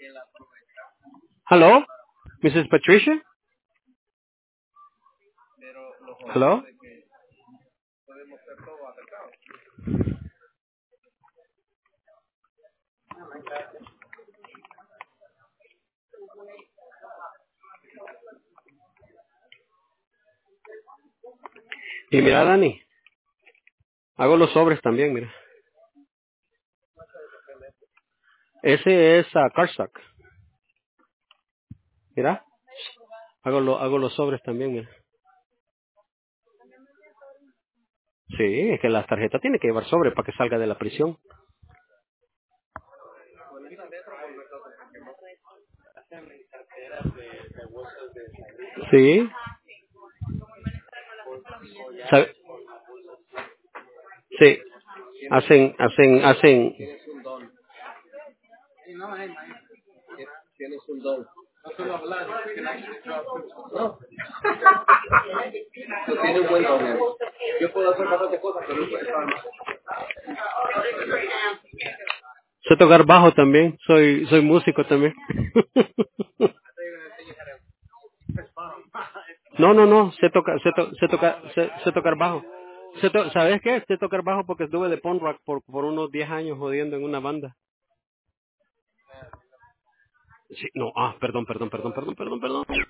Hello, Mrs. Patricia. Hello. Y mira, Dani, hago los sobres también, mira. Ese es cardstock. Mira, hago los sobres también, mira. Sí, es que la tarjeta tiene que llevar sobre para que salga de la prisión. Sí, ¿sabe? Sí, hacen. Sé tocar bajo también, soy músico también. No, sé tocar bajo. ¿Sabes qué? Sé tocar bajo porque estuve de punk rock por unos 10 años jodiendo en una banda. Sí, no, perdón.